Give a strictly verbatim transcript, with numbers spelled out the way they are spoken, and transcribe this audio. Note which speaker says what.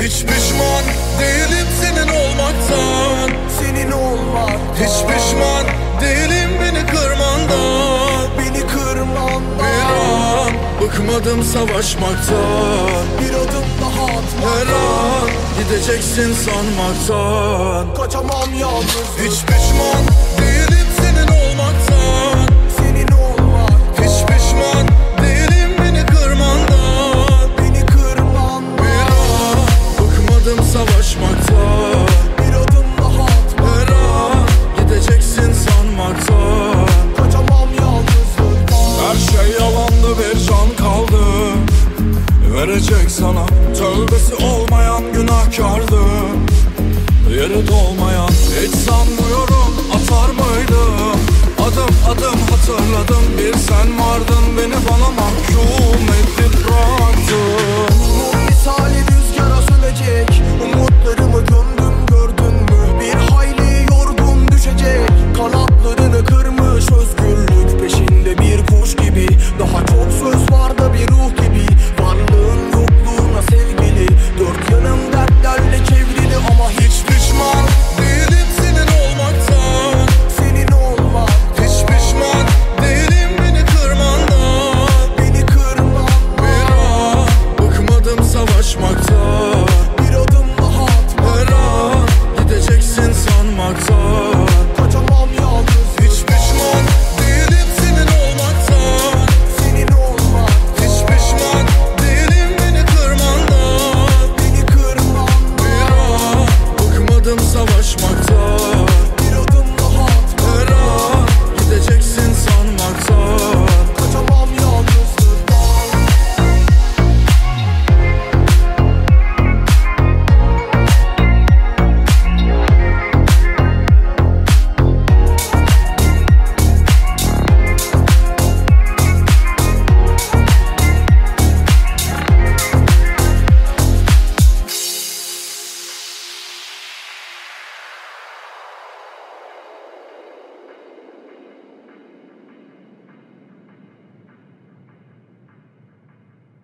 Speaker 1: Hiç pişman değilim senin olmaktan.
Speaker 2: Senin olmak.
Speaker 1: Hiç pişman değilim beni kırmandan.
Speaker 2: Beni kırmandan.
Speaker 1: Bir an bıkmadım savaşmaktan.
Speaker 2: Bir adım daha atmak.
Speaker 1: Her an gideceksin sanmaktan.
Speaker 2: Kaçamam yalnız.
Speaker 1: Hiç pişman değilim senin olmaktan.
Speaker 2: Senin olmak.
Speaker 1: Hiç pişman değilim beni kırmandan.
Speaker 2: Beni kırmandan.
Speaker 1: Bir an bıkmadım savaşmaktan.
Speaker 2: Bir adım daha atmak.
Speaker 1: Her an gideceksin sanmaktan.
Speaker 2: Kaçamam yalnızlıktan.
Speaker 1: Her şey yalandı, bir can kaldı verecek sana. Tövbesi olmayan günahkardı, yeri dolmayan. Hiç sanmıyorum atar mıydım. Adım adım hatırladım, bir sen vardın, beni bana mahkum edip bıraktın.
Speaker 2: Mum misali rüzgara sönecek. Umutlarımı gömdüm, gördün mü? Bir hayli yorgun düşecek. Kanatlarını kırmış özgürlük peşinde bir kuş gibi. Daha çok söz var da bir ruh gibi.